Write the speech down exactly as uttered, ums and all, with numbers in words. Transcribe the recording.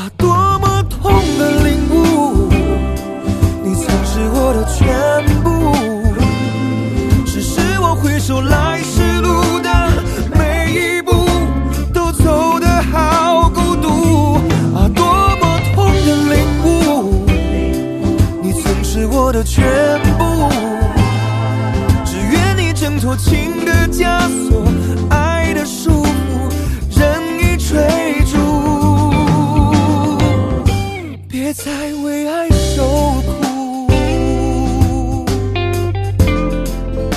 啊，多么痛的领悟，你曾是我的全部，只是我回首来时路的每一步都走得好孤独。啊，多么痛的领悟，你曾是我的全部，只愿你挣脱情的枷锁。